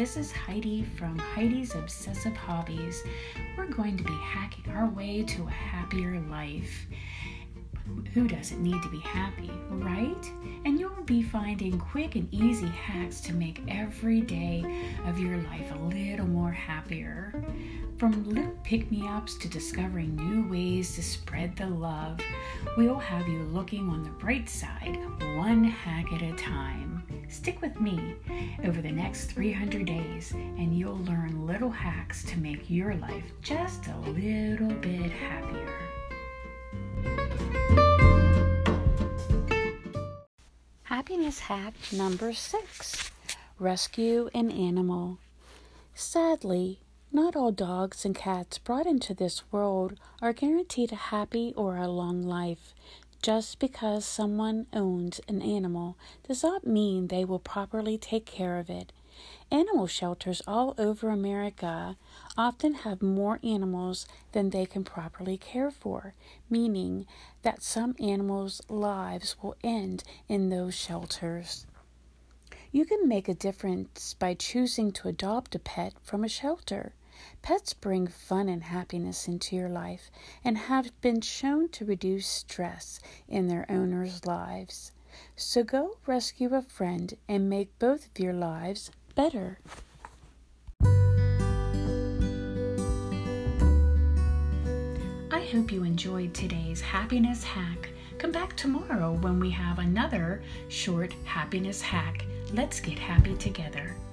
This is Heidi from Heidi's Obsessive Hobbies. We're going to be hacking our way to a happier life. Who doesn't need to be happy, right? And you'll be finding quick and easy hacks to make every day of your life a little more happier. From little pick-me-ups to discovering new ways to spread the love, we'll have you looking on the bright side, one hack at a time. Stick with me over the next 300 days and you'll learn little hacks to make your life just a little bit happier. Happiness hack number 6. Rescue an animal. Sadly, not all dogs and cats brought into this world are guaranteed a happy or a long life. Just because someone owns an animal does not mean they will properly take care of it. Animal shelters all over America often have more animals than they can properly care for, meaning that some animals' lives will end in those shelters. You can make a difference by choosing to adopt a pet from a shelter. Pets bring fun and happiness into your life and have been shown to reduce stress in their owners' lives. So go rescue a friend and make both of your lives better. I hope you enjoyed today's happiness hack. Come back tomorrow when we have another short happiness hack. Let's get happy together.